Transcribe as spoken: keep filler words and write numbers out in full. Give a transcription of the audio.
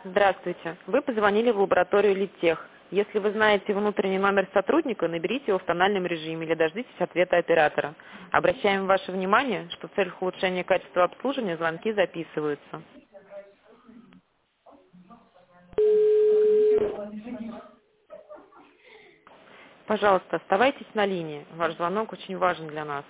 Здравствуйте. Вы позвонили в лабораторию Литтех. Если вы знаете внутренний номер сотрудника, наберите его в тональном режиме или дождитесь ответа оператора. Обращаем ваше внимание, что в целях улучшения качества обслуживания звонки записываются. Пожалуйста, оставайтесь на линии. Ваш звонок очень важен для нас.